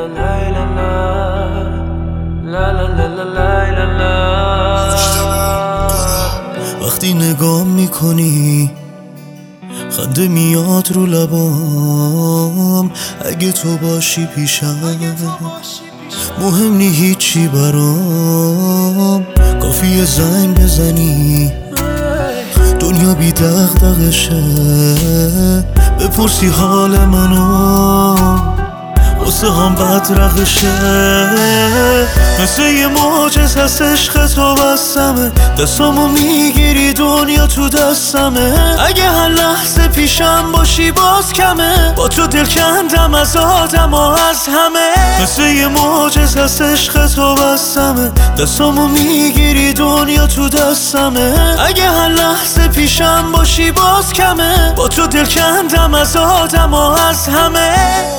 وقتی نگام میکنی خنده میاد رو لبام. اگه تو باشی پیشم مهم نی هیچی برام. کافیه زنگ بزنی دنیا بی دغدغشه. بپرسی حال منو قصه هم بدرقشه. مثل یه معجزه هست عشق تو بستمه. دستامو میگیری دنیا تو دستمه. اگه هر لحظه پیشم باشی باز کمه. با تو دل کندم از آدم و از همه. مثل یه معجزه هست عشق تو بستمه. دستامو میگیری دنیا تو دستمه. اگه هر لحظه پیشم باشی باز کمه. با تو دل کندم از آدم و از همه.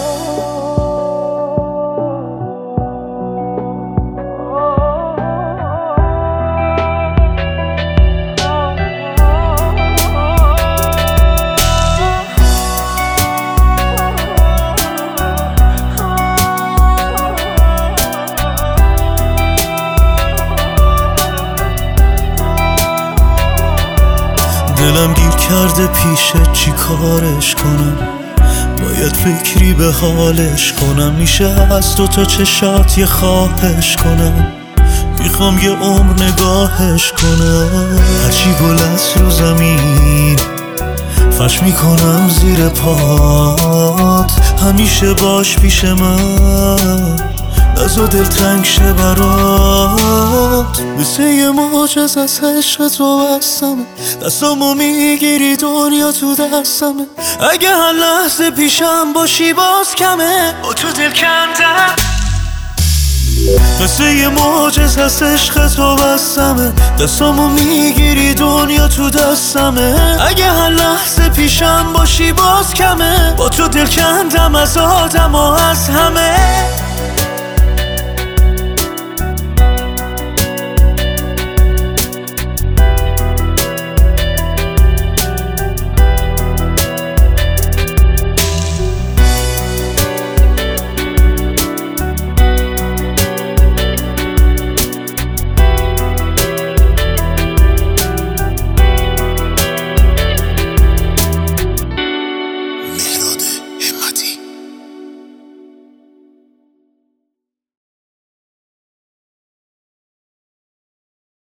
دلم گیر کرده پیشت چی کارش کنم. باید فکری به حالش کنم. میشه از تو تا چشات یه خواهش کنم. میخوام یه عمر نگاهش کنم. هرچی گل است رو زمین فرش میکنم زیر پات. همیشه باش پیش من نزا دل تنگ شه برات. مثل یه معجزه از عشق تو بستمه. دستامو میگیری دنیا تو دستمه. اگه هر لحظه پیشم باشی باز کمه. با تو دل کندم. مثل یه معجزه از عشق تو بستمه. دستامو میگیری دنیا تو دستمه. اگه هر لحظه پیشم باشی باز کمه. با تو دل کندم از آدم و از همه.